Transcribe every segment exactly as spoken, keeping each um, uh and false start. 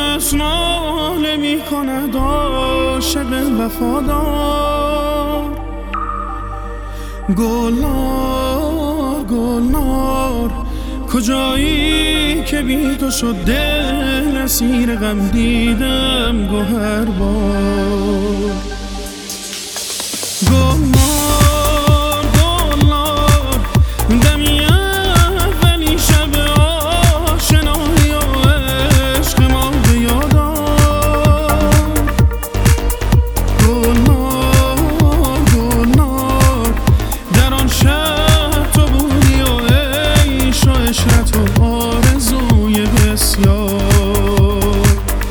دست ناله می کند عاشق وفادار. گلنار گلنار کجایی که بی تو شد دل اسیر غم دیدم گوهر بار. گلنار گلنار دمی اولی شب آشنایی و عشق ما به یاد آر. گلنار گلنار در آن شب تو بودی و عیش و عشرت و آرزوی بسیار.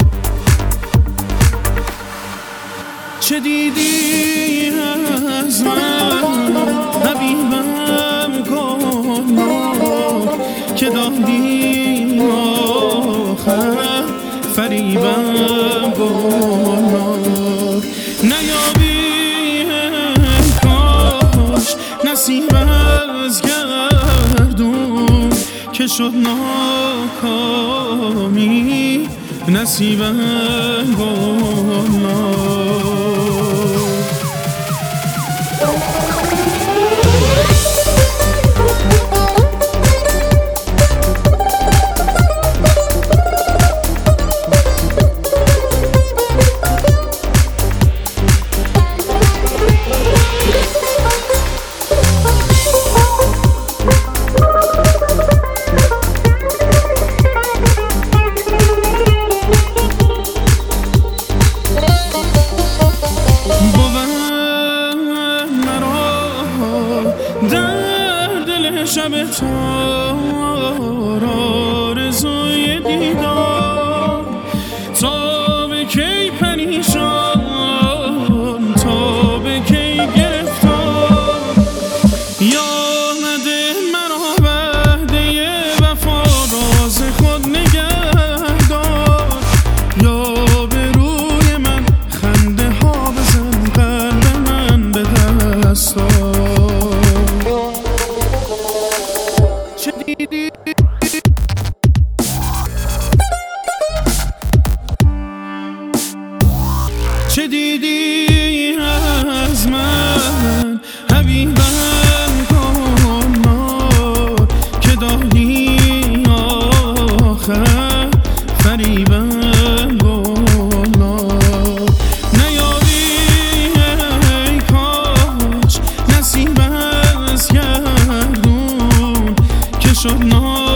چه دیدی از من حبیبم گلنار که دادی آخر فریبم گلنار. نیابی کاش نصیب از گردون که شد ناکامی نصیبم گلنار. در دل شب تار آرزوی دیدار تا به کی پریشان تا به کی گرفتار. یامده مرا وعده وفا راز خود نگه دار. یا به روی من خنده ها بزن قلب من به دست آر. چه دیدی از من حبیبم گلنار که دادی آخر فریبم گلنار. نیابی ای کاش نصیب از گردون که شد نار